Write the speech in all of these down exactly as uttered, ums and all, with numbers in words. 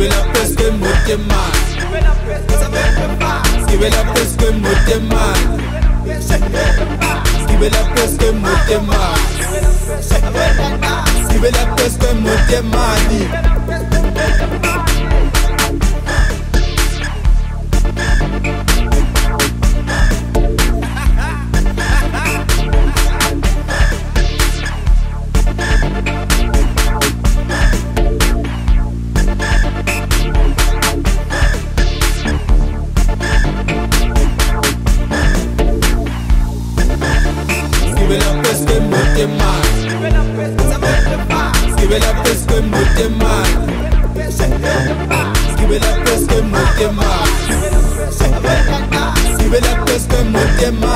Skibela pesque motema. Skibela pesque motema. Skibela pesque motema. Skibela pesque motema. Skibela pesque motema. Skibela pesque motema. Skibela pesque motema. Skibela pesque motema.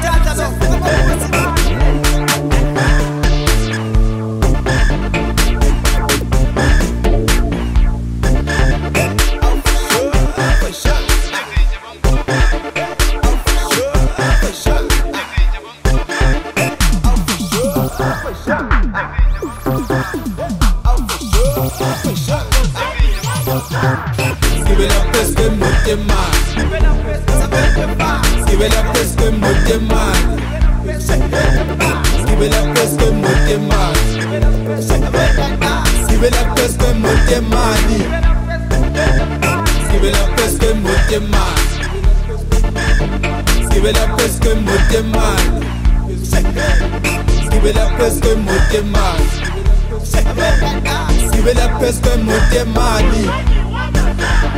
Skibela pesque motema. Skibela pesque motema. Skibela pesque motema. Skibela pesque motema. Skibela pesque motema. Skibela pesque motema. Skibela pesque motema. Skibela pesque motema.